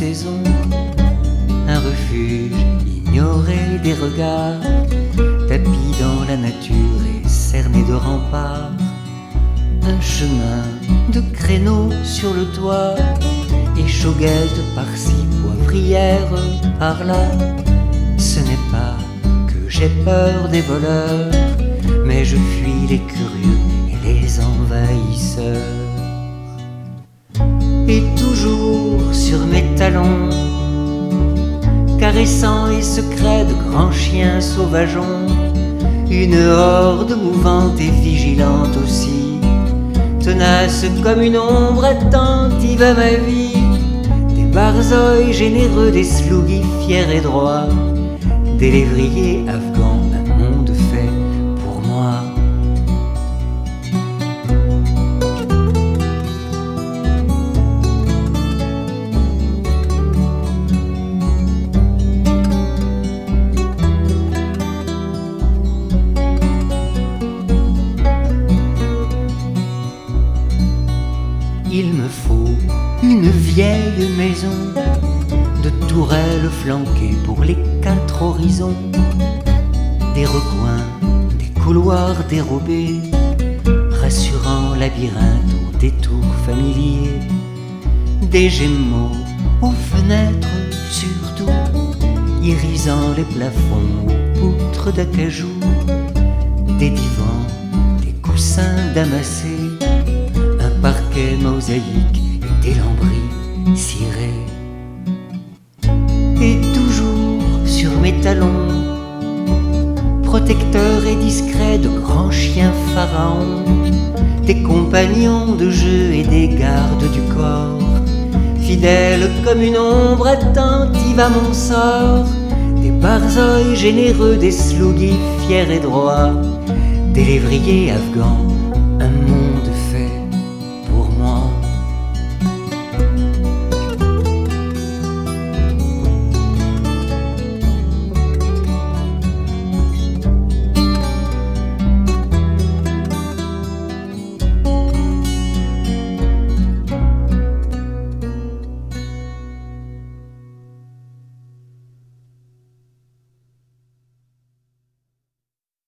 saison, un refuge ignoré des regards, tapis dans la nature et cerné de remparts, un chemin de créneaux sur le toit, échauguettes par-ci, poivrières par-là. Ce n'est pas que j'ai peur des voleurs, mais je fuis les curieux et les envahisseurs. Et toujours sur mes talons, caressant et secret de grands chiens sauvageons, une horde mouvante et vigilante aussi, tenace comme une ombre attentive à ma vie. Des barzoïs généreux, des slougis fiers et droits, des lévriers afghans, un monde fait pour moi. Il me faut une vieille maison de tourelles flanquées pour les 4 horizons, des recoins, des couloirs dérobés, rassurant labyrinthe aux détours familiers, des gémeaux aux fenêtres surtout, irisant les plafonds aux poutres d'acajou, des divans, des coussins damassés, parquet mosaïque et des lambris cirés. Et toujours sur mes talons, protecteurs et discrets de grands chiens pharaons, des compagnons de jeu et des gardes du corps, fidèles comme une ombre attentive à mon sort, des barzoïs généreux, des slougis fiers et droits, des lévriers afghans, un monde